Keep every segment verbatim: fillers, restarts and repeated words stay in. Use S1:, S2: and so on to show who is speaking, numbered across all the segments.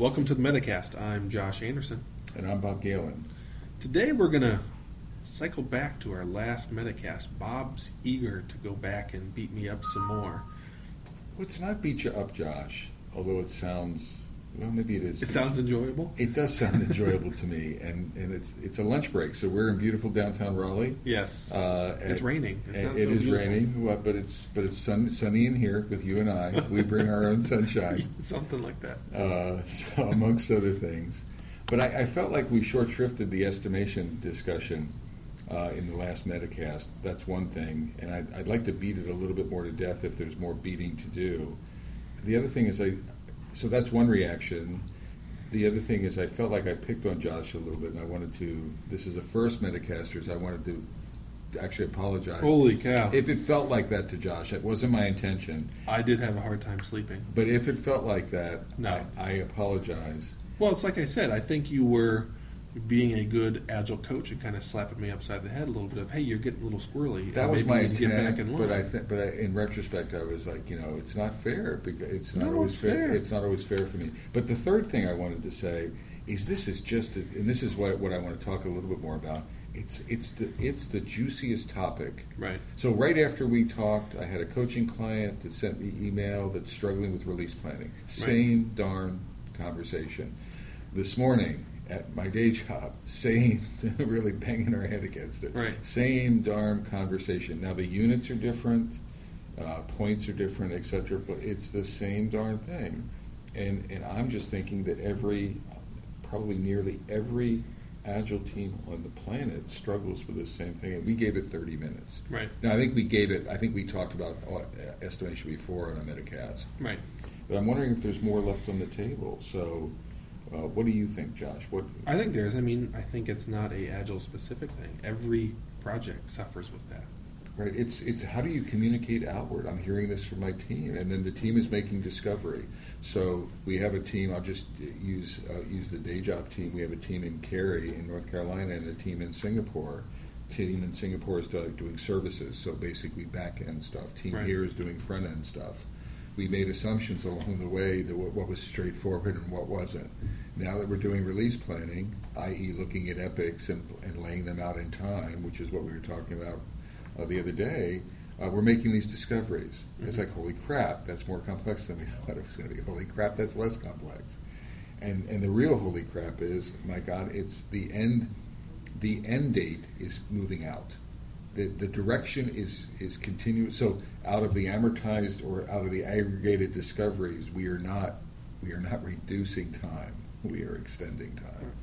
S1: Welcome to the Metacast. I'm Josh Anderson.
S2: And I'm Bob Galen.
S1: Today we're going to cycle back to our last Metacast. Bob's eager to go back and beat me up some more.
S2: Well, it's not beat you up, Josh, although it sounds, well, maybe it is.
S1: It sounds enjoyable?
S2: It does sound enjoyable to me, and, and it's it's a lunch break, so we're in beautiful downtown Raleigh.
S1: Yes.
S2: Uh,
S1: it's
S2: and,
S1: raining. It's
S2: and
S1: not
S2: it
S1: so
S2: is
S1: beautiful.
S2: raining, well, but it's but it's sun, sunny in here with you and I. We bring our own sunshine.
S1: Something like that.
S2: Uh, so amongst other things. But I, I felt like we short-shrifted the estimation discussion uh, in the last Metacast. That's one thing, and I'd, I'd like to beat it a little bit more to death if there's more beating to do. The other thing is, I so that's one reaction. The other thing is I felt like I picked on Josh a little bit, and I wanted to, this is the first Metacasters, I wanted to actually apologize.
S1: Holy cow.
S2: If it felt like that to Josh, it wasn't my intention.
S1: I did have a hard time sleeping.
S2: But if it felt like that,
S1: No.
S2: I, I apologize.
S1: Well, it's like I said, I think you were being a good agile coach and kind of slapping me upside the head a little bit of, hey, you're getting a little squirrely.
S2: That was
S1: Maybe
S2: my
S1: you need to get back in
S2: intent,
S1: line.
S2: but I think, but I, in retrospect, I was like, you know, it's not fair because it's not
S1: No,
S2: always
S1: it's
S2: fair.
S1: fair.
S2: It's not always fair for me. But the third thing I wanted to say is this is just, a, and this is what what I want to talk a little bit more about. It's it's the it's the juiciest topic.
S1: Right.
S2: So right after we talked, I had a coaching client that sent me email that's struggling with release planning. Same darn conversation. This morning at my day job, same, really banging our head against it.
S1: Right.
S2: Same darn conversation. Now the units are different, uh, points are different, et cetera, but it's the same darn thing. And and I'm just thinking that every, probably nearly every agile team on the planet struggles with the same thing. And we gave it thirty minutes.
S1: Right.
S2: Now I think we gave it. I think we talked about uh, estimation before on a Metacast.
S1: Right.
S2: But I'm wondering if there's more left on the table. So. Uh, what do you think, Josh? What
S1: I think there's, I mean, I think it's not a agile specific thing. Every project suffers with that.
S2: Right. It's it's how do you communicate outward? I'm hearing this from my team, and then the team is making discovery. So we have a team. I'll just use uh, use the day job team. We have a team in Cary in North Carolina and a team in Singapore. Team in Singapore is doing services, so basically back end stuff. Team
S1: Right.
S2: here is doing front end stuff. We made assumptions along the way that what, what was straightforward and what wasn't. Now that we're doing release planning, that is looking at epics and, and laying them out in time, which is what we were talking about uh, the other day, uh, we're making these discoveries. Mm-hmm. It's like, holy crap, that's more complex than we thought it was going to be. Holy crap, that's less complex. And and the real holy crap is, my God, it's the end, the end date is moving out. The, the direction is, is continuous. So out of the amortized or out of the aggregated discoveries, we are not we are not reducing time. We are extending time,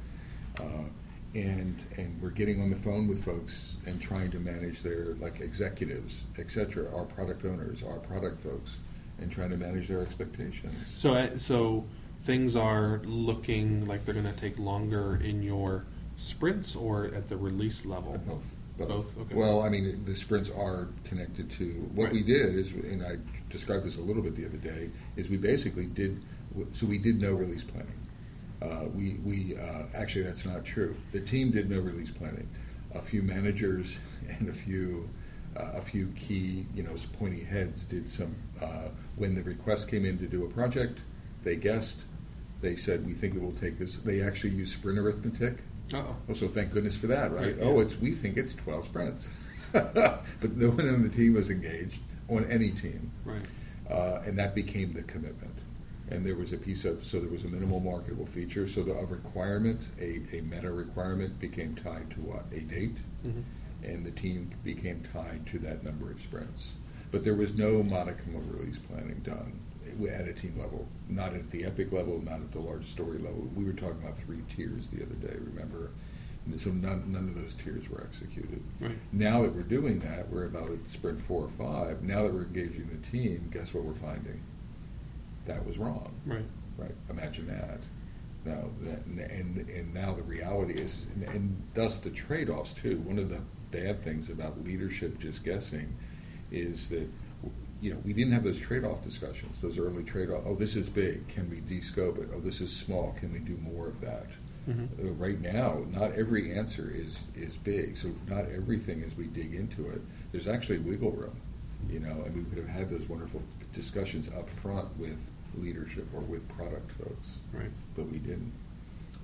S2: uh, and and we're getting on the phone with folks and trying to manage their like executives, et cetera, our product owners, our product folks, and trying to manage their expectations.
S1: So, I- so things are looking like they're going to take longer in your sprints or at the release level.
S2: Both. Both.
S1: Both, okay.
S2: Well, I mean, the sprints are connected to what
S1: Right.
S2: we did is, and I described this a little bit the other day, is we basically did, so we did no release planning. Uh, we we uh, actually that's not true. The team did no release planning. A few managers and a few uh, a few key you know pointy heads did some. Uh, when the request came in to do a project, they guessed. They said we think it will take this. They actually used sprint arithmetic.
S1: Uh-oh.
S2: Oh, so thank goodness for that, right?
S1: Yeah.
S2: Oh, it's we think it's twelve sprints, but no one on the team was engaged on any team,
S1: Right.
S2: uh, and that became the commitment. And there was a piece of so there was a minimal marketable feature. So the, a requirement, a, a meta requirement, became tied to what a date,
S1: Mm-hmm.
S2: and the team became tied to that number of sprints. But there was no modicum of release planning done at a team level, not at the epic level, not at the large story level. We were talking about three tiers the other day, remember? And so none, none of those tiers were executed.
S1: Right.
S2: Now that we're doing that, we're about at sprint four or five. Now that we're engaging the team, guess what we're finding? That was wrong.
S1: Right.
S2: Right. Imagine that. Now, that, and and now the reality is, and, and thus the trade-offs too. One of the bad things about leadership just guessing is that, you know, we didn't have those trade-off discussions, those early trade-off. Oh, this is big. Can we de-scope it? Oh, this is small. Can we do more of that?
S1: Mm-hmm.
S2: Uh, right now, not every answer is is big. So not everything as we dig into it. There's actually wiggle room, you know, and we could have had those wonderful discussions up front with leadership or with product folks.
S1: Right.
S2: But we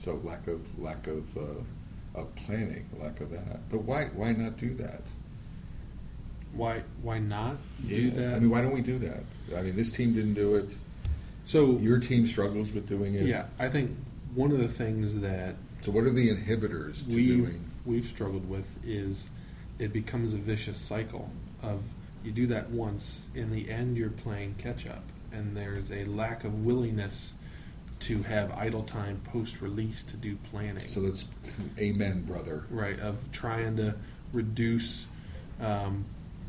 S2: So lack of lack of uh, of planning, lack of that. But why why not do that?
S1: Why why not do
S2: Yeah.
S1: that?
S2: I mean, why don't we do that? I mean, this team didn't do it.
S1: So
S2: Your team struggles with doing it.
S1: yeah, I think one of the things that
S2: So what are the inhibitors to
S1: we've,
S2: doing?
S1: we've struggled with is it becomes a vicious cycle of you do that once, in the end you're playing catch up, and there's a lack of willingness to have idle time post-release to do planning.
S2: So that's amen, brother.
S1: Right, of trying to reduce um,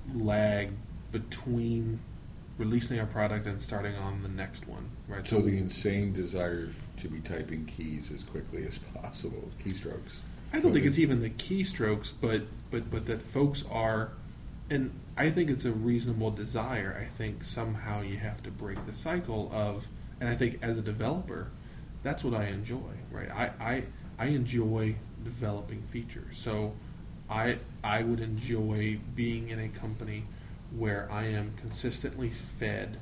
S1: lag between releasing a product and starting on the next one. Right.
S2: So the insane desire to be typing keys as quickly as possible, keystrokes.
S1: I don't think it's even the keystrokes, but but but that folks are, and I think it's a reasonable desire. I think somehow you have to break the cycle of, and I think as a developer, that's what I enjoy. Right. I I, I enjoy developing features. So I I would enjoy being in a company where I am consistently fed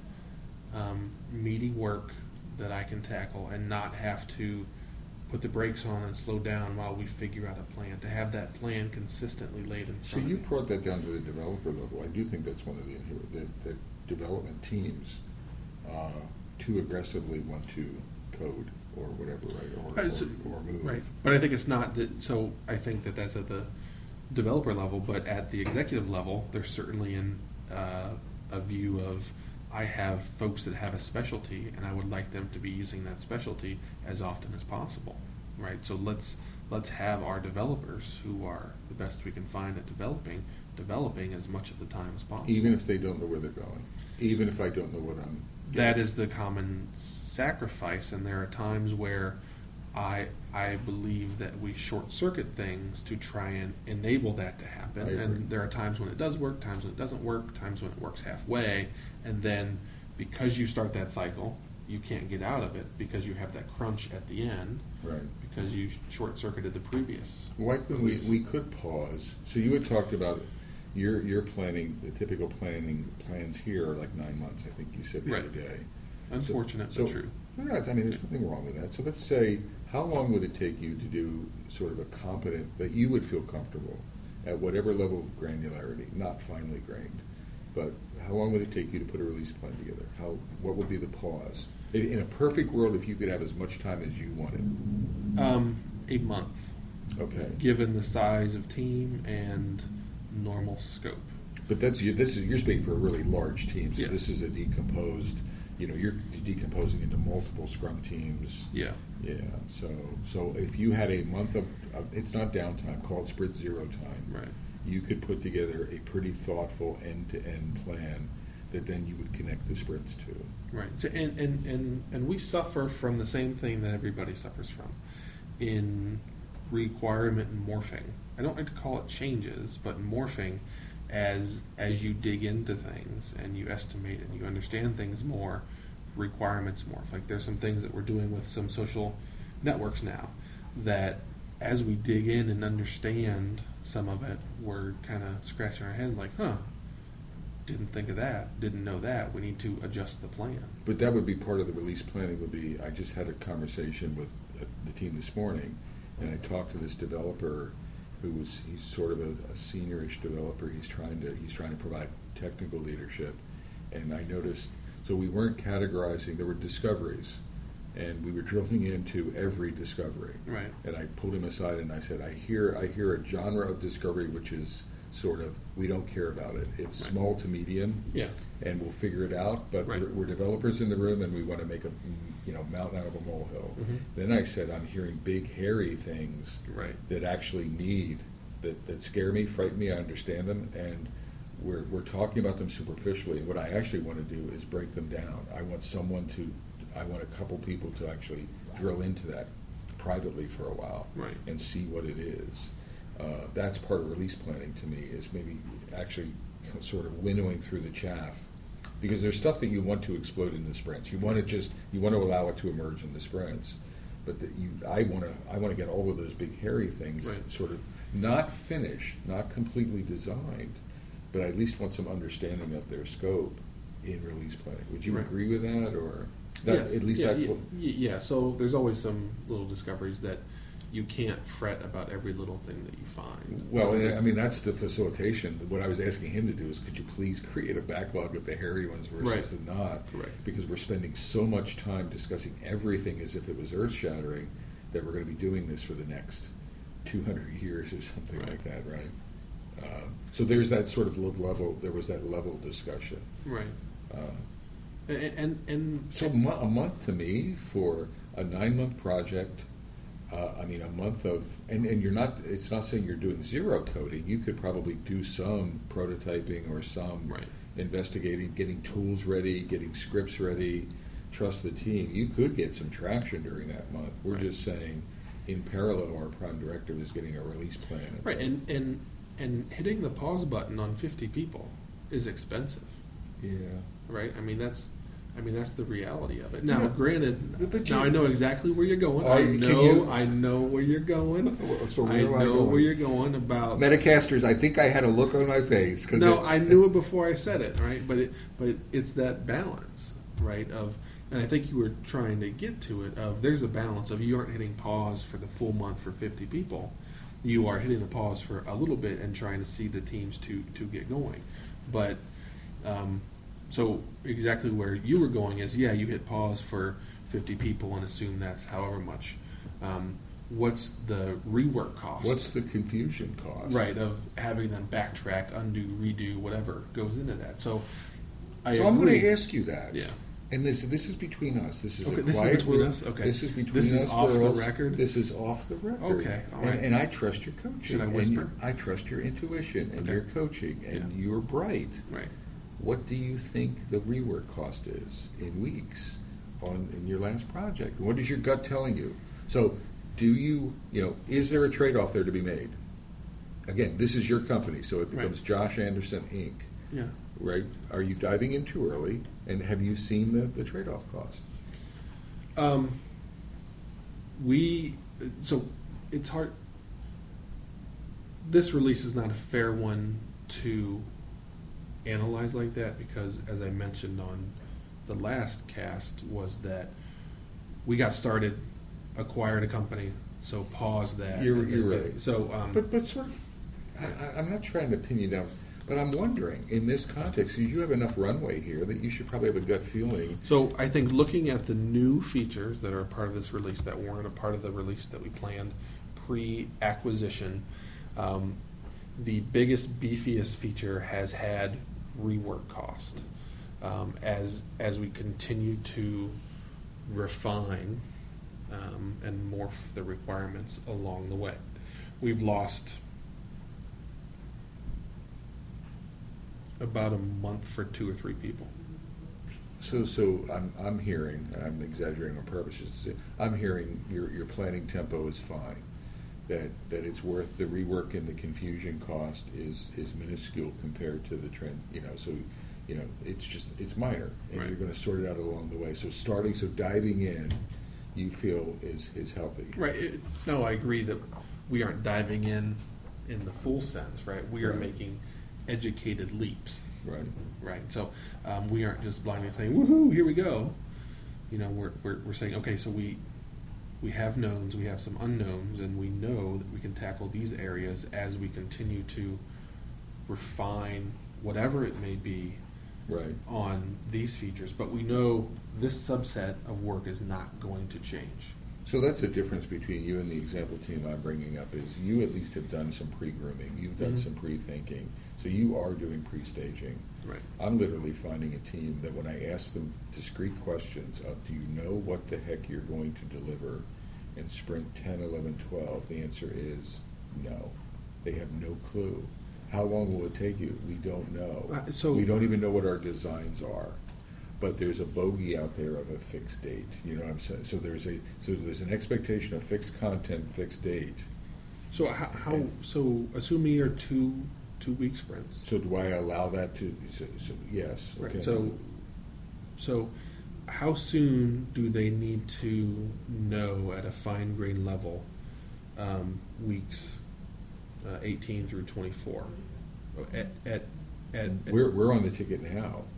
S1: um, meaty work that I can tackle and not have to put the brakes on and slow down while we figure out a plan, to have that plan consistently laid in
S2: So
S1: front
S2: you
S1: of me.
S2: brought that down to the developer level. I do think that's one of the inhibitors, that, that development teams uh, too aggressively want to code or whatever, right, or,
S1: Uh, so-
S2: or, or move.
S1: Right, but I think it's not that, so I think that that's at the developer level, but at the executive level, there's certainly an, uh, a view of, I have folks that have a specialty, and I would like them to be using that specialty as often as possible, right? So let's let's have our developers, who are the best we can find at developing, developing as much of the time as possible.
S2: Even if they don't know where they're going. Even if I don't know what I'm
S1: That is the common sacrifice, and there are times where I I believe that we short circuit things to try and enable that to happen.
S2: I agree.
S1: And there are times when it does work, times when it doesn't work, times when it works halfway, and then because you start that cycle, you can't get out of it because you have that crunch at the end,
S2: Right.
S1: because you short circuited the previous.
S2: Why couldn't we, we could pause. So you had talked about your your planning, the typical planning plans here are like nine months, I think you said the
S1: Right.
S2: other day.
S1: Unfortunate,
S2: so,
S1: but true.
S2: No, no, I mean, there's nothing wrong with that. So let's say, how long would it take you to do sort of a competent, that you would feel comfortable at whatever level of granularity, not finely grained, but how long would it take you to put a release plan together? How, what would be the pause? In in a perfect world, if you could have as much time as you wanted.
S1: Um, a month,
S2: Okay.
S1: given the size of team and normal scope.
S2: But that's, you- this is, you're speaking for a really large team, so
S1: Yes.
S2: this is a decomposed, you know, you're decomposing into multiple scrum teams.
S1: Yeah.
S2: Yeah, so, so if you had a month of, of, it's not downtime, call it sprint zero time.
S1: Right.
S2: You could put together a pretty thoughtful end-to-end plan that then you would connect the sprints to.
S1: Right. So, and, and, and, and we suffer from the same thing that everybody suffers from in requirement and morphing. I don't like to call it changes, but morphing as as you dig into things and you estimate and you understand things more, requirements morph. Like there's some things that we're doing with some social networks now that as we dig in and understand some of it, we're kind of scratching our head like, huh, didn't think of that, didn't know that, we need to adjust the plan.
S2: But that would be part of the release planning would be, I just had a conversation with uh, the team this morning, and I talked to this developer who was, he's sort of a, a seniorish developer, he's trying to, he's trying to provide technical leadership, and I noticed, so we weren't categorizing, there were discoveries, and we were drilling into every discovery.
S1: Right.
S2: And I pulled him aside and I said, I hear, I hear a genre of discovery which is sort of, we don't care about it. It's
S1: Right.
S2: small to medium,
S1: Yeah.
S2: and we'll figure it out, but
S1: Right.
S2: we're, we're developers in the room and we want to make a, you know, mountain out of a molehill.
S1: Mhm.
S2: Then I said, I'm hearing big, hairy things
S1: Right.
S2: that actually need, that, that scare me, frighten me, I understand them, and we're, we're talking about them superficially. What I actually want to do is break them down. I want someone to, I want a couple people to actually drill into that privately for a while
S1: Right.
S2: and see what it is. Uh, that's part of release planning to me, is maybe actually sort of winnowing through the chaff, because there's stuff that you want to explode in the sprints. You want to just, you want to allow it to emerge in the sprints, but that you, I want to, I want to get all of those big hairy things
S1: Right.
S2: sort of not finished, not completely designed, but I at least want some understanding of their scope in release planning. Would you
S1: Right.
S2: agree with that, or? That,
S1: Yes,
S2: at least
S1: yeah,
S2: that's
S1: yeah,
S2: what.
S1: y- yeah. So there's always some little discoveries that you can't fret about every little thing that you find.
S2: Well,
S1: Um,
S2: I mean, that's the facilitation. What I was asking him to do is, could you please create a backlog of the hairy ones versus
S1: Right.
S2: the not?
S1: Correct.
S2: Because we're spending so much time discussing everything as if it was earth-shattering that we're going to be doing this for the next two hundred years or something
S1: Right.
S2: like that, right? Um, so there's that sort of level. There was that level discussion.
S1: right.
S2: Uh,
S1: And and, and
S2: so mo- a month to me for a nine-month project. Uh, I mean, a month of, and, and you're not, it's not saying you're doing zero coding. You could probably do some prototyping or some
S1: Right.
S2: investigating, getting tools ready, getting scripts ready, trust the team. You could get some traction during that month. We're
S1: Right.
S2: just saying, in parallel, our prime directive is getting a release plan.
S1: right, and, and and hitting the pause button on fifty people is expensive,
S2: Yeah.
S1: right? I mean that's, I mean that's the reality of it.
S2: You
S1: Now,
S2: know,
S1: granted,
S2: but- but
S1: now
S2: you-
S1: I know exactly where you're going.
S2: Are
S1: I
S2: you- can
S1: know,
S2: you-
S1: I know where you're going.
S2: So where
S1: I
S2: am I
S1: know
S2: going?
S1: where you're going about.
S2: Metacasters, I think I had a look on my face. 'Cause
S1: No,
S2: it-
S1: I knew it before I said it, right? But it, but it's that balance, right? Of, and I think you were trying to get to it. Of there's a balance of you aren't hitting pause for the full month for fifty people. You are hitting the pause for a little bit and trying to see the teams to to get going. But um, so exactly where you were going is, yeah, you hit pause for fifty people and assume that's however much. Um, what's the rework cost?
S2: What's the confusion cost?
S1: Right, of having them backtrack, undo, redo, whatever goes into that. So, I
S2: So I'm going
S1: agree.
S2: to ask you that.
S1: Yeah.
S2: And this this is between us. This is
S1: Okay,
S2: a
S1: this is
S2: quiet
S1: between
S2: room.
S1: us? Okay.
S2: This is between
S1: This is
S2: us
S1: off the
S2: girls.
S1: record?
S2: This is off the record.
S1: Okay, all
S2: And-
S1: right.
S2: And, I trust your coaching.
S1: Should I
S2: and
S1: whisper?
S2: your- I trust your intuition and
S1: Okay.
S2: your coaching, and
S1: Yeah.
S2: you're bright.
S1: Right.
S2: What do you think the rework cost is in weeks on in your last project? What is your gut telling you? So, do you you know is there a trade-off there to be made? Again, this is your company, so it becomes
S1: Right.
S2: Josh Anderson Incorporated.
S1: Yeah.
S2: Right? Are you diving in too early? And have you seen the, the trade-off cost?
S1: Um, we so it's hard. This release is not a fair one to analyze like that because, as I mentioned on the last cast, was that we got started, acquired a company, so pause that.
S2: You're-
S1: and then
S2: you're
S1: get-
S2: right.
S1: So, um,
S2: But but sort of, I, I- I'm not trying to pin you down, but I'm wondering in this context, you have enough runway here that you should probably have a gut feeling.
S1: So I think looking at the new features that are a part of this release that weren't a part of the release that we planned pre-acquisition, um, the biggest, beefiest feature has had rework cost. Um, as as we continue to refine um, and morph the requirements along the way, we've lost about a month for two or three people.
S2: So so I'm I'm hearing, and I'm exaggerating on purpose, just to say, I'm hearing your your planning tempo is fine. That that it's worth the rework and the confusion cost is is minuscule compared to the trend. You know, so you know it's just it's minor, and
S1: Right.
S2: you're going to sort it out along the way. So starting, so diving in, you feel is is healthy.
S1: Right. It, no, I agree that we aren't diving in in the full sense, right? We are
S2: Right.
S1: making educated leaps,
S2: Right.
S1: right? So um, we aren't just blindly saying, "Woohoo, here we go." You know, we're, we're we're saying, okay, so we we have knowns, we have some unknowns, and we know that we can tackle these areas as we continue to refine whatever it may be
S2: Right.
S1: on these features. But we know this subset of work is not going to change.
S2: So that's the difference between you and the example team I'm bringing up is you at least have done some pre-grooming, you've done
S1: Mhm.
S2: some pre-thinking, so you are doing pre-staging.
S1: Right.
S2: I'm literally finding a team that when I ask them discrete questions of do you know what the heck you're going to deliver in sprint ten, eleven, twelve, the answer is no. They have no clue. How long will it take you? We don't know.
S1: Uh, so-
S2: we don't even know what our designs are. But there's a bogey out there of a fixed date. You know what I'm saying? So there's a so there's an expectation of fixed content, fixed date.
S1: So how, how so assuming you're two two week sprints.
S2: So do I allow that to? So, so yes.
S1: Right.
S2: Okay.
S1: So so how soon do they need to know at a fine grain level um, weeks uh, eighteen through twenty-four? At at, at,
S2: We're we're on the ticket now.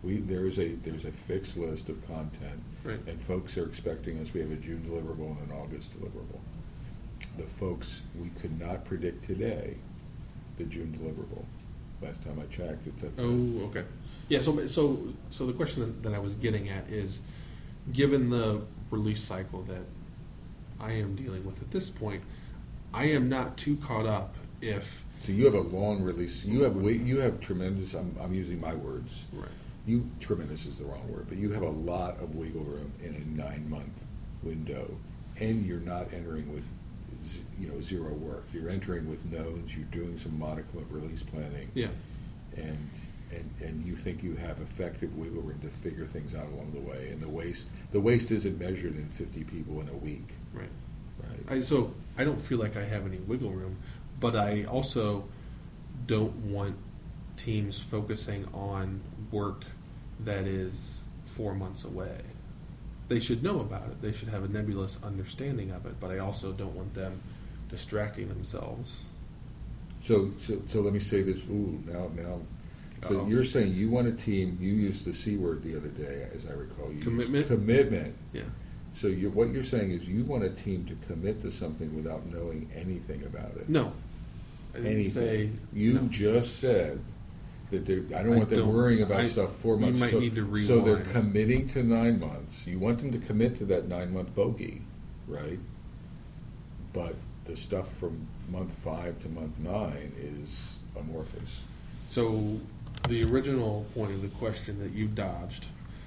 S2: We, there is a, there's a fixed list of content,
S1: Right.
S2: and folks are expecting us, we have a June deliverable and an August deliverable. The folks, we could not predict today the June deliverable. Last time I checked, it said.
S1: Oh, okay. Yeah, so, so, so the question that, that I was getting at is, given the release cycle that I am dealing with at this point, I am not too caught up if...
S2: So you have a long release, you have, wa- you have tremendous, I'm, I'm using my words.
S1: Right.
S2: You, tremendous is the wrong word, but you have a lot of wiggle room in a nine-month window, and you're not entering with, z- you know, zero work. You're entering with knowns, you're doing some modicum of release planning.
S1: Yeah.
S2: And, and, and you think you have effective wiggle room to figure things out along the way, and the waste, the waste isn't measured in fifty people in a week.
S1: Right.
S2: Right.
S1: I, so I don't feel like I have any wiggle room, but I also don't want teams focusing on work that is four months away. They should know about it. They should have a nebulous understanding of it, but I also don't want them distracting themselves.
S2: So, so, so let me say this. Ooh, now, now. So
S1: Uh-oh.
S2: you're saying you want a team. You used the C word the other day, as I recall. You used
S1: Commitment?
S2: commitment.
S1: Yeah.
S2: So you're, what you're saying is you want a team to commit to something without knowing anything about it.
S1: No. I didn't
S2: Anything.
S1: say
S2: you
S1: no.
S2: just said that they're, I don't
S1: I
S2: want them
S1: don't-
S2: worrying about
S1: I-
S2: stuff four
S1: you
S2: months.
S1: might
S2: so,
S1: need to
S2: so they're
S1: rewind.
S2: committing to nine months. You want them to commit to that nine month bogey, right? But the stuff from month five to month nine is amorphous.
S1: So the original point of the question that you dodged.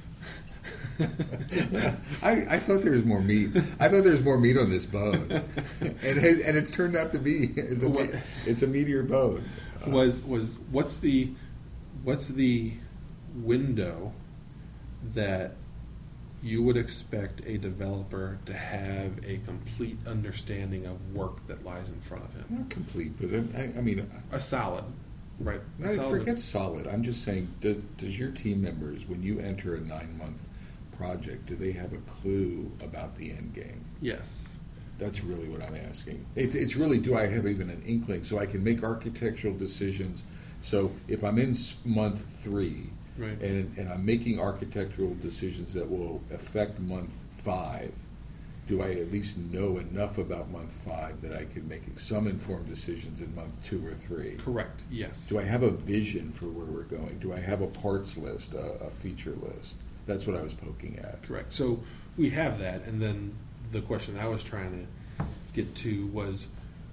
S2: I, I thought there was more meat. I thought there was more meat on this bone, and it has, and it's turned out to be it's a,
S1: What-
S2: it's a meatier bone. Uh,
S1: was was what's the what's the window that you would expect a developer to have a complete understanding of work that lies in front of him?
S2: not complete, but I, I mean,
S1: A solid, right? A
S2: I
S1: solid-
S2: forget solid. I'm just saying, does, does your team members, when you enter a nine-month project, do they have a clue about the end game?
S1: Yes.
S2: That's really what I'm asking. It, it's really, do I have even an inkling so I can make architectural decisions? So if I'm in s- month three,
S1: Right.
S2: and, and I'm making architectural decisions that will affect month five, do I at least know enough about month five that I can make some informed decisions in month two or three?
S1: Correct. Yes.
S2: Do I have a vision for where we're going? Do I have a parts list, a, a feature list? That's what I was poking at.
S1: Correct. So we have that, and then the question I was trying to get to was,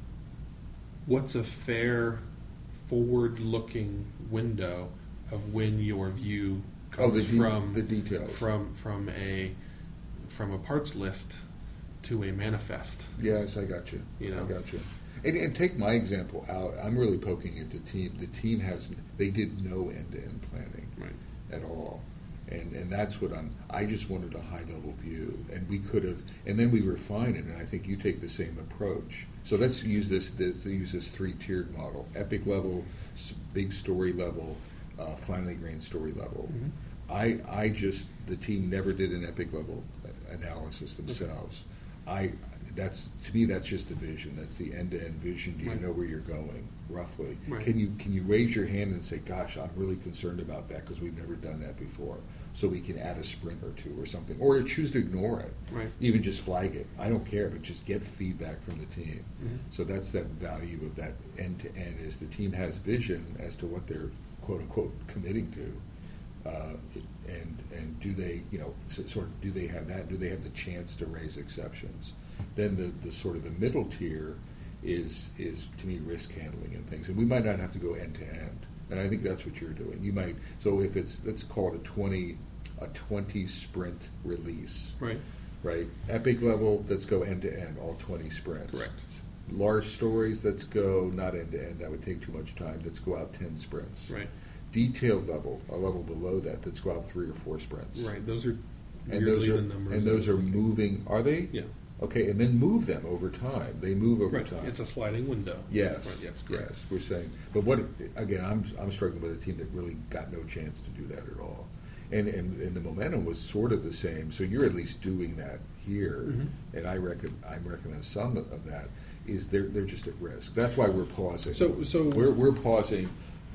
S1: what's a fair forward-looking window of when your view
S2: Oh,
S1: comes
S2: the de-
S1: from
S2: the details.
S1: from from a from a parts list to a manifest?
S2: Yes, I got you.
S1: You know.
S2: I got you. And, and take my example out. I'm really poking at the team. The team has, they did no end-to-end planning
S1: Right.
S2: at all. And, and that's what I'm, I just wanted a high-level view. And we could have, and then we refine it, and I think you take the same approach. So let's use this, this use this three-tiered model. Epic level, s- big story level, uh, finely grained story level.
S1: Mhm.
S2: I, I just, the team never did an epic level uh, analysis themselves. I, that's, to me, that's just a vision. That's the end-to-end vision. Do you
S1: Right.
S2: know where you're going, roughly?
S1: Right.
S2: Can you, can you raise your hand and say, gosh, I'm really concerned about that because we've never done that before? So we can add a sprint or two or something, or choose to ignore it.
S1: Right.
S2: Even just flag it. I don't care, but just get feedback from the team.
S1: Mhm.
S2: So that's that value of that end-to-end, is the team has vision as to what they're quote-unquote committing to. Uh, and and do they, you know, so, sort of, do they have that? Do they have the chance to raise exceptions? Then the, the sort of the middle tier is is to me risk handling and things, and we might not have to go end to end. And I think that's what you're doing. You might, so if it's, let's call it a twenty a twenty sprint release,
S1: Right.
S2: right? Epic level, let's go end to end, all twenty sprints.
S1: Correct.
S2: Large stories, let's go not end to end. That would take too much time. Let's go out ten sprints.
S1: Right.
S2: Detailed level, a level below that, let's go out three or four sprints.
S1: Right. Those are
S2: And those
S1: weirdly
S2: are
S1: the numbers.
S2: and those
S1: of-
S2: are moving. Are they?
S1: Yeah.
S2: Okay, and then move them over time. They move over
S1: Right.
S2: time.
S1: It's a sliding window.
S2: Yes,
S1: Right. Yes. Correct.
S2: yes, we're saying, but what, again, I'm, I'm struggling with a team that really got no chance to do that at all. And, and, and the momentum was sort of the same, so you're at least doing that here,
S1: Mhm.
S2: and I reckon, I recommend some of that, is they're, they're just at risk. That's why we're pausing.
S1: So- so-
S2: We're, we're pausing,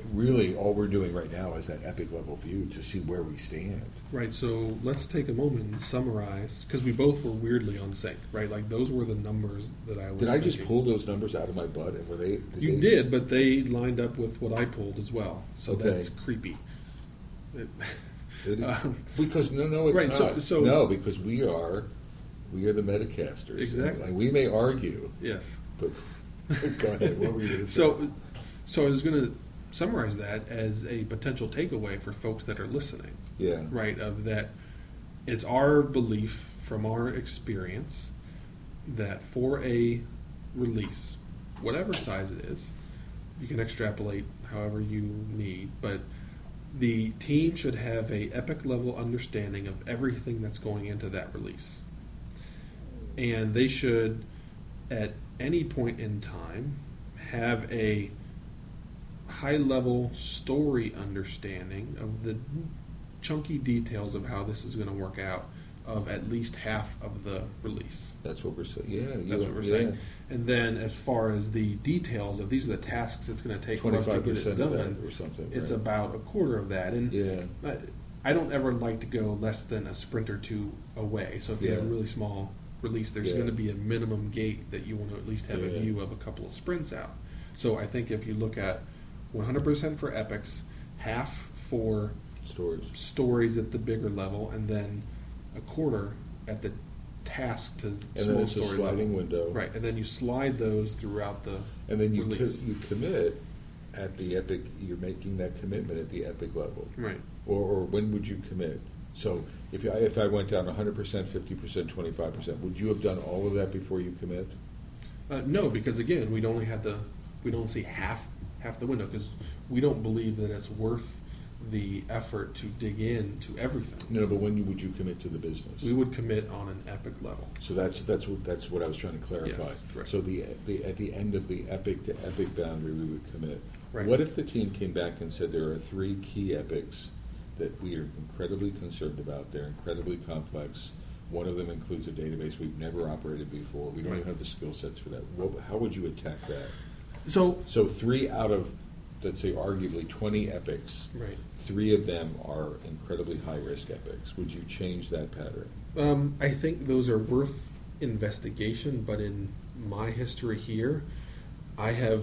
S2: really, all we're doing right now is that epic level view to see where we stand.
S1: Right, so let's take a moment and summarize, because we both were weirdly on sync, right? Like, those were the numbers that I was
S2: Did I just
S1: thinking.
S2: pull those numbers out of my butt, and were they? Did
S1: You
S2: they,
S1: did, but they lined up with what I pulled as well, so
S2: Okay.
S1: that's creepy. It-
S2: Did it?
S1: um,
S2: Because no, no, it's
S1: right, so-
S2: not.
S1: so-
S2: no, because we are, we are the Metacasters.
S1: Exactly.
S2: And we may argue,
S1: yes.
S2: but go ahead. What were you going to say?
S1: So, so I was going to summarize that as a potential takeaway for folks that are listening,
S2: yeah,
S1: right? Of that, it's our belief from our experience that for a release, whatever size it is, you can extrapolate however you need, but the team should have a epic level understanding of everything that's going into that release, and they should, at any point in time, have a high-level story understanding of the chunky details of how this is going to work out of at least half of the release.
S2: that's what we're saying. Yeah,
S1: That's
S2: you,
S1: what we're
S2: yeah.
S1: saying. And then as far as the details of these are the tasks it's going to take for us to
S2: Twenty-five
S1: get it
S2: percent of that
S1: done,
S2: or something.
S1: it's
S2: right.
S1: about a quarter of that. And
S2: Yeah.
S1: I, I don't ever like to go less than a sprint or two away. So if you have a
S2: Yeah.
S1: really small release, there's
S2: Yeah.
S1: going to be a minimum gate that you want to at least have a
S2: Yeah.
S1: view of a couple of sprints out. So I think if you look at one hundred percent for epics, half for
S2: Stories.
S1: stories at the bigger level, and then a quarter at the task to
S2: And
S1: small
S2: then it's a
S1: story
S2: sliding
S1: level.
S2: window.
S1: Right, and then you slide those throughout the
S2: And then you co-
S1: release.
S2: you commit at the epic. You're making that commitment at the epic level.
S1: Right.
S2: Or, or when would you commit? So if I, if I went down one hundred percent, fifty percent, twenty-five percent, would you have done all of that before you commit?
S1: Uh, no, because again, we'd only had the we'd only see half half the window because we don't believe that it's worth the effort to dig in to everything.
S2: No, but when you, would you commit to the business?
S1: We would commit on an epic level.
S2: So that's that's what that's what I was trying to clarify.
S1: Yes, right.
S2: So the, the at the end of the epic to epic boundary, we would commit.
S1: Right.
S2: What if the team came back and said there are three key epics that we are incredibly concerned about? They're incredibly complex. One of them includes a database we've never operated before. We don't
S1: Right.
S2: even have the skill sets for that. What, how would you attack that?
S1: So
S2: So three out of, let's say, arguably twenty epics.
S1: right.
S2: Three of them are incredibly high-risk epics. Would you change that pattern?
S1: Um, I think those are worth investigation, but in my history here, I have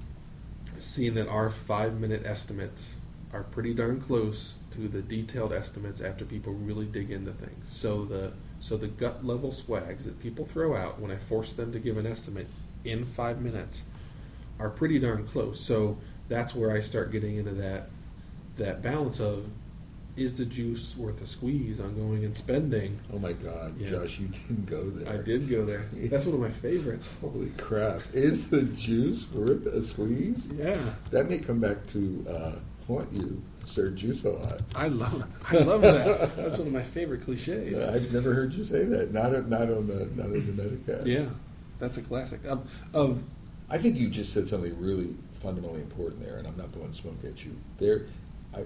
S1: seen that our five-minute estimates are pretty darn close to the detailed estimates after people really dig into things. So the so the gut level swags that people throw out when I force them to give an estimate in five minutes are pretty darn close. So that's where I start getting into that that balance of, is the juice worth a squeeze on going and spending?
S2: Oh my God,
S1: Yeah.
S2: Josh, you didn't go there.
S1: I did go there. That's one of my favorites.
S2: Holy crap. Is the juice worth a squeeze?
S1: Yeah,
S2: That may come back to uh, haunt you, Sir Juice a lot.
S1: I love it. I love that. That's one of my favorite cliches.
S2: I've never heard you say that. Not on, not on the not on the Medicast.
S1: Yeah, that's a classic. Um, of
S2: I think you just said something really fundamentally important there, and I'm not blowing smoke at you. There, I,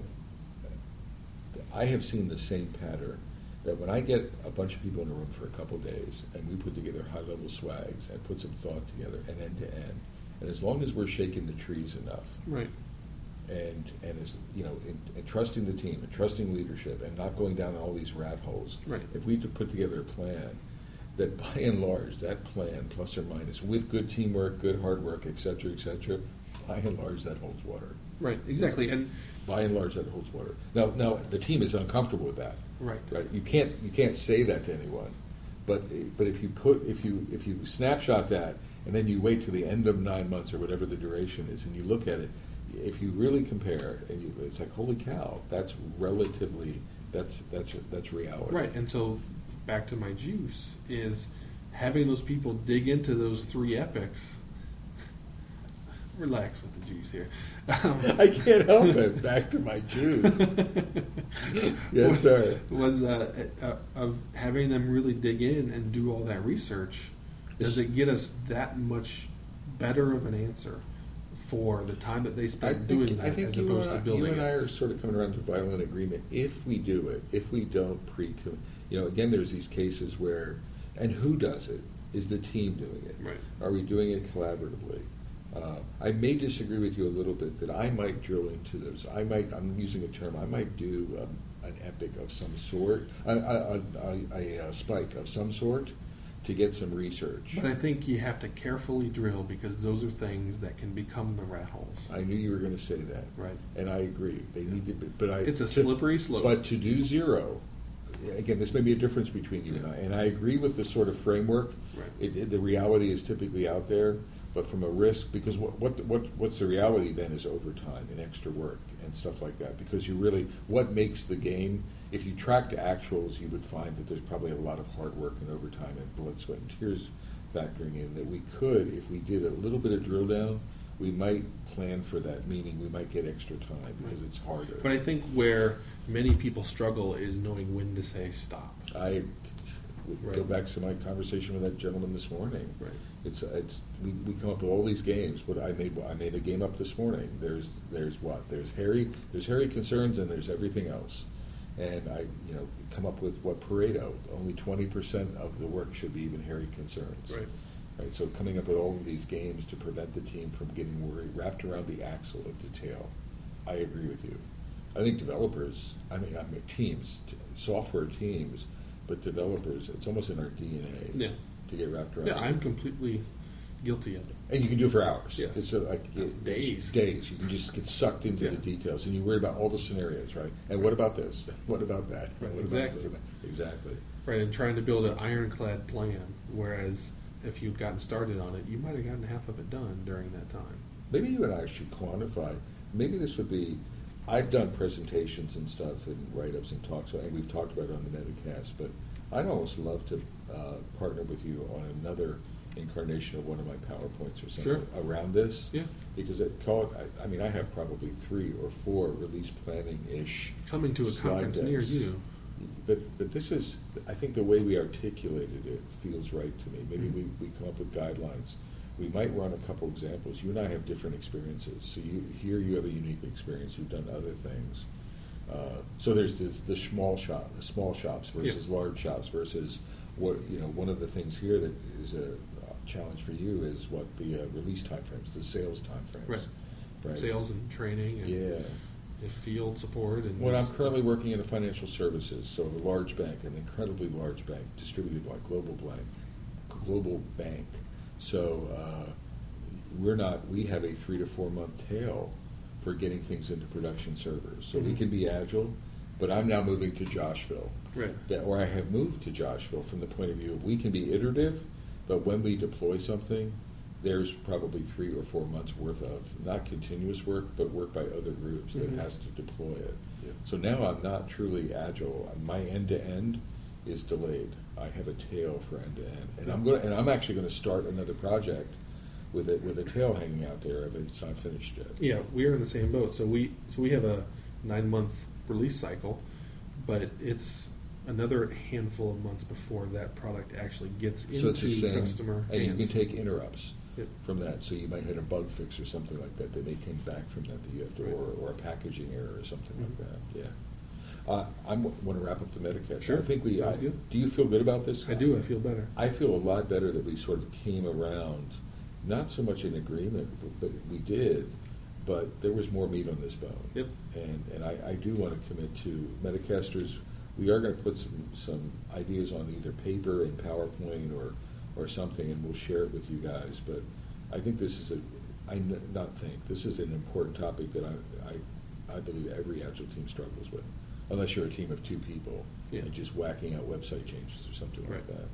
S2: I have seen the same pattern that when I get a bunch of people in a room for a couple of days and we put together high-level swags and put some thought together and end to end, and as long as we're shaking the trees enough,
S1: right,
S2: and and as you know, and, and trusting the team and trusting leadership and not going down all these rat holes,
S1: Right.
S2: if we put together a plan that by and large that plan plus or minus with good teamwork, good hard work, et cetera, et cetera, by and large that holds water.
S1: right, exactly, and
S2: By and large that holds water. Now now the team is uncomfortable with that.
S1: right,
S2: Right? You can't you can't say that to anyone. But but if you put if you if you snapshot that and then you wait to the end of nine months or whatever the duration is and you look at it, if you really compare and you, it's like, holy cow, that's relatively that's that's that's reality.
S1: right. And so back to my juice is having those people dig into those three epics. Relax with the juice here. Um,
S2: I can't help it. Back to my juice. Yes,
S1: was,
S2: sir.
S1: Was uh, uh, of having them really dig in and do all that research. Does
S2: It's-
S1: it get us that much better of an answer for the time that they
S2: I
S1: spend
S2: think,
S1: doing
S2: I
S1: that
S2: think
S1: as
S2: you,
S1: opposed
S2: and I,
S1: to building
S2: you and I
S1: it?
S2: are sort of coming around to violent agreement. If we do it, if we don't pre, you know, again, there's these cases where, and who does it? Is the team doing it?
S1: Right.
S2: Are we doing it collaboratively? Uh, I may disagree with you a little bit that I might drill into those. I might, I'm using a term, I might do um, an epic of some sort, a, a, a, a, a spike of some sort to get some research.
S1: But I think you have to carefully drill because those are things that can become the rat holes.
S2: I knew you were going to say that.
S1: Right.
S2: And I agree. They need to be, but I.
S1: It's a
S2: to,
S1: slippery slope.
S2: But to do zero, again, this may be a difference between you and I, and I agree with the sort of framework.
S1: Right.
S2: It, it, the reality is typically out there, but from a risk, because what, what what what's the reality then is overtime and extra work and stuff like that. Because you really, what makes the game? If you track to actuals, you would find that there's probably a lot of hard work and overtime and blood, sweat, and tears factoring in. That we could, if we did a little bit of drill down, we might plan for that. Meaning, we might get extra time because
S1: right.
S2: it's harder.
S1: But I think where many people struggle is knowing when to say stop.
S2: I would
S1: Right.
S2: go back to my conversation with that gentleman this morning.
S1: Right.
S2: It's it's we, we come up with all these games. But I made I made a game up this morning. There's there's what there's Harry there's Harry concerns and there's everything else. And I, you know, come up with what Pareto, only twenty percent of the work should be even Harry concerns.
S1: Right.
S2: Right. So coming up with all of these games to prevent the team from getting worried, wrapped around the axle of the tail. I agree with you. I think developers, I mean, I mean teams, t- software teams, but developers, it's almost in our D N A
S1: Yeah.
S2: to get wrapped around.
S1: Yeah, I'm completely guilty of it.
S2: And you can do it for hours.
S1: Yes.
S2: It's a, like it,
S1: Days.
S2: Days. You can just get sucked into
S1: Yeah.
S2: the details, and you worry about all the scenarios, right? And what about this? What about that?
S1: Right,
S2: What
S1: exactly.
S2: About this? Exactly.
S1: Right, and trying to build an ironclad plan, whereas if you'd gotten started on it, you might have gotten half of it done during that time.
S2: Maybe you and I should quantify. Maybe this would be. I've done presentations and stuff and write-ups and talks, and we've talked about it on the Metacast. But I'd almost love to uh, partner with you on another incarnation of one of my PowerPoints or something
S1: Sure.
S2: around this.
S1: Yeah.
S2: Because it call it. I, I mean, I have probably three or four release planning ish.
S1: Coming to a
S2: slide
S1: conference near
S2: decks.
S1: you.
S2: But but this is, I think the way we articulated it feels right to me. Maybe
S1: Mhm.
S2: we, we come up with guidelines. We might run a couple examples. You and I have different experiences. So you here you have a unique experience. You've done other things. Uh, so there's this, the small shop, the small shops versus
S1: Yeah.
S2: large shops versus what you know. One of the things here that is a uh, challenge for you is what the uh, release timeframes, the sales timeframes.
S1: Right.
S2: Right.
S1: Sales and training and
S2: Yeah.
S1: the field support. And
S2: When I'm
S1: just-
S2: currently working in a financial services, so a large bank, an incredibly large bank, distributed like Global Bank, Global Bank. So uh, we're not. We have a three to four month tail for getting things into production servers. So we
S1: Mhm.
S2: can be agile, but I'm now moving to Joshville.
S1: Right.
S2: That, or I have moved to Joshville from the point of view of we can be iterative, but when we deploy something, there's probably three or four months worth of not continuous work, but work by other groups
S1: Mhm.
S2: that has to deploy it.
S1: Yeah.
S2: So now I'm not truly agile. My end to end is delayed. I have a tail for end to end, and I'm going. And I'm actually going to start another project with it with a tail hanging out there if it's not finished yet.
S1: Yeah, we are in the same boat. So we so we have a nine month release cycle, but it's another handful of months before that product actually gets into
S2: So it's the same,
S1: customer
S2: and you
S1: hands.
S2: can take interrupts
S1: Yep.
S2: from that. So you might hit a bug fix or something like that that may come back from that that you have to,
S1: Right.
S2: or, or a packaging error or something like
S1: Mhm.
S2: that. Yeah. Uh, I want to wrap up the Metacast.
S1: Sure.
S2: I think we.
S1: Sounds
S2: I,
S1: good.
S2: do you feel good about this?
S1: I do. I feel better.
S2: I feel a lot better that we sort of came around, not so much in agreement, but, but we did, but there was more meat on this bone.
S1: Yep.
S2: And and I, I do want to commit to Metacasters. We are going to put some, some ideas on either paper and PowerPoint or or something, and we'll share it with you guys. But I think this is a, I n- not think this is an important topic that I I, I believe every Agile team struggles with, unless you're a team of two people
S1: Yeah.
S2: and just whacking out website changes or something like
S1: Right.
S2: that.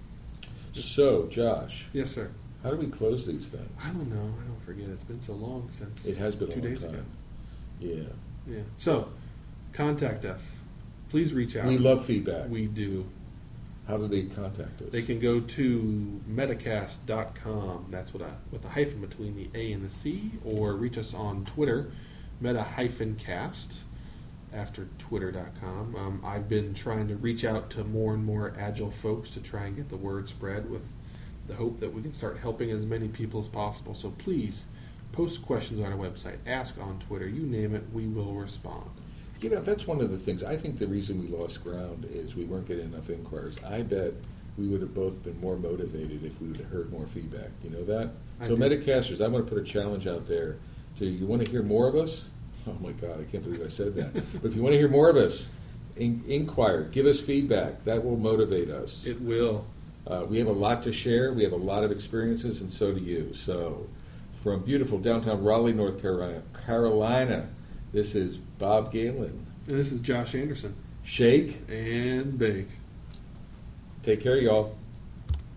S2: So, Josh,
S1: Yes, sir.
S2: how do we close these things?
S1: I don't know. I don't forget. It's been so long since
S2: It has been a
S1: two
S2: long
S1: days
S2: time.
S1: ago.
S2: Yeah.
S1: Yeah. So, contact us. Please reach out.
S2: We love feedback.
S1: We do.
S2: How do they contact us?
S1: They can go to metacast dot com. That's with a with a hyphen between the A and the C, or reach us on Twitter, meta hyphen cast, after twitter dot com. Um, I've been trying to reach out to more and more Agile folks to try and get the word spread with the hope that we can start helping as many people as possible. So please post questions on our website, ask on Twitter, you name it, we will respond.
S2: You know, that's one of the things. I think the reason we lost ground is we weren't getting enough inquiries. I bet we would have both been more motivated if we would have heard more feedback. You know that?
S1: I
S2: So
S1: do.
S2: Metacasters, I want to put a challenge out there. To you want to hear more of us? Oh my God, I can't believe I said that. But if you want to hear more of us, in, inquire, give us feedback. That will motivate us.
S1: It will.
S2: Uh, we have a lot to share. We have a lot of experiences, and so do you. So, from beautiful downtown Raleigh, North Carolina, Carolina, this is Bob Galen.
S1: And this is Josh Anderson.
S2: Shake.
S1: And bake.
S2: Take care, y'all.